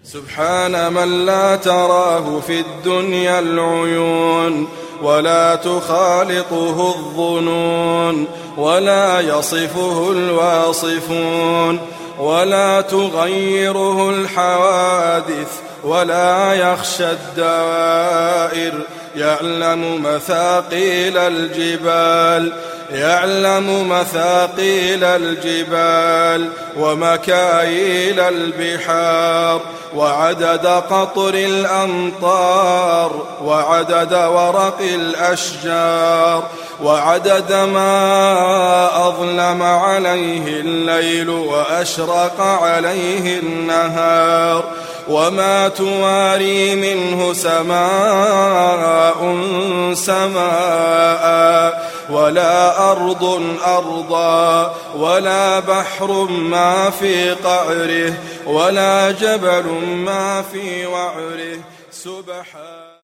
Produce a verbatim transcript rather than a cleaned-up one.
سبحان من لا تراه في الدنيا العيون، ولا تخالطه الظنون، ولا يصفه الواصفون، ولا تغيره الحوادث، ولا يخشى الدوائر. يعلم مثاقيل الجبال يعلم مثاقيل الجبال ومكاييل البحار، وعدد قطر الأمطار، وعدد ورق الأشجار، وعدد ما أظلم عليه الليل وأشرق عليه النهار، وما تواري منه سماء سماء، ولا أرض أرضا، ولا بحر ما في قعره، ولا جبل ما في وعره. سبحان